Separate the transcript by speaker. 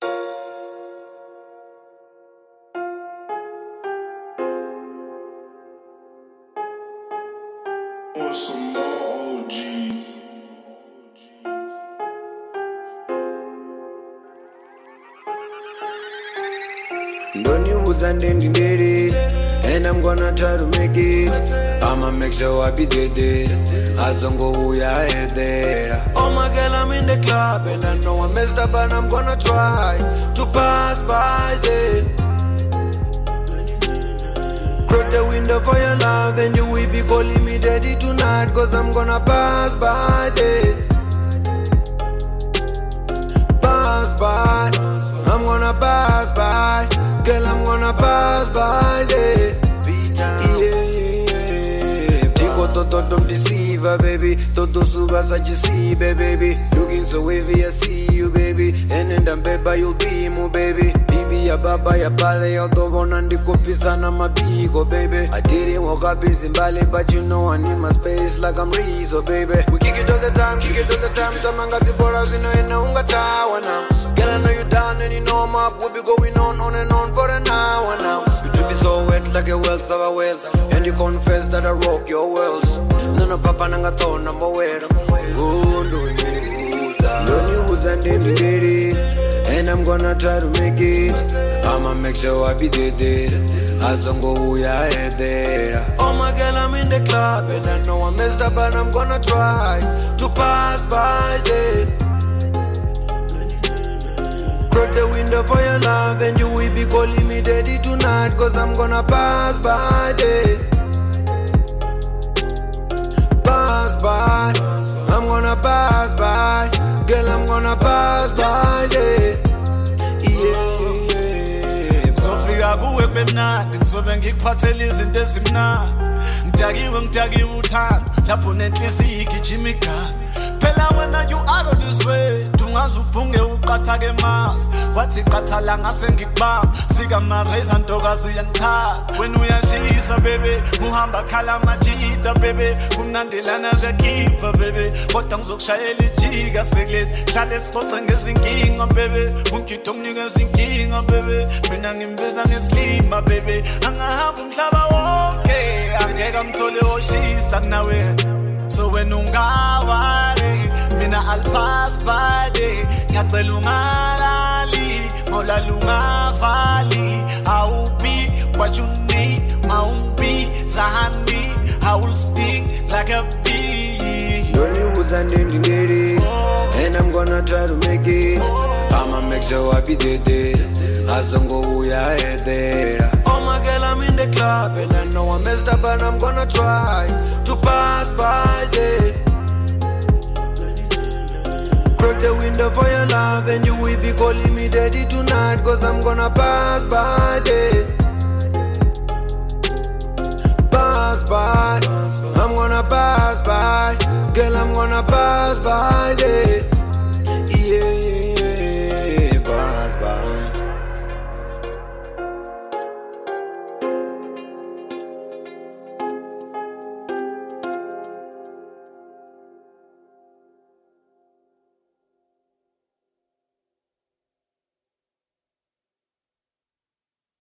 Speaker 1: Want some more OG.
Speaker 2: Don't you was and did it, and I'm gonna try to make it. I'ma make sure I be dead. As I'm go there. Oh my girl, I'm in the club and I know I messed up, and I'm gonna try to pass by there. Crack the window for your love, and you will be calling me daddy tonight, cause I'm gonna pass by there. Pass by, I'm gonna pass by. Girl, I'm gonna pass by there. Tico Toto don't deceive her, baby. Toto Subasa see, baby. Looking so wavy, I see you, baby. And in the baby, you'll be more, baby. Bibi ya baba ya pale ya dogo nandi kopisa na mabigo, baby. I didn't walk up in Zimbabwe, but you know I need my space like I'm Rizzo, baby. We kick it all the time, Tamanga Ziboras, you know, in Unga Tower now. Girl, I know you down and you know I'm up. We'll be going on and on for an hour now. You treat me so wet like a well of a well, and you confess that I rock your world. No, papa nanga tona mowera. Don't you was and did it, and I'm gonna try to make it. I'ma make sure I be dead. As I'm go there. Oh my girl, I'm in the club and I know I messed up, and I'm gonna try to pass by there. Crack the window for your love, and you will be calling me daddy tonight, cause I'm gonna pass by there. Pass by, I'm gonna pass by. Girl, I'm gonna pass by there.
Speaker 3: Sofika kuwe bemnandi ngizobe ngikuphathela izinto ezimnandi. Ngidakiwe uthando lapho nenhliziyo igijima igazi. Phela wena you out of this way, ungaze ufunge uqatha ke mas. Wathi qathala ngase ngikubamba, sika mareza ntokazi uyangithanda. Wena uyashisa baby, muhamba khala majida baby. Kumnandelana zekipa baby, kodwa ngizokushayela ijika sekulezi. Hlale sixoxe ngezinkinga baby, ungikhithi unginikeza inkinga baby. Mina ngimbiza ngeslima baby, angahamba umhlaba wonke, angeke ngithole oshisa nawe. So when ungawari, mina I'll pass by there. Ngiyacela ungalali, mola lungavali. I will be what you need, maumbi zahani. I will stick like a bee.
Speaker 2: Don't you was and did it, and I'm gonna try to make it. I'ma make sure I be dead. As I'm go there. Oh my girl, I'm in the club and I know I messed up, and I'm gonna try to pass by there. Crack the window for your love, and you will be calling me daddy tonight, cause I'm gonna pass by there. Pass by, I'm gonna pass by. Girl, I'm gonna pass by there.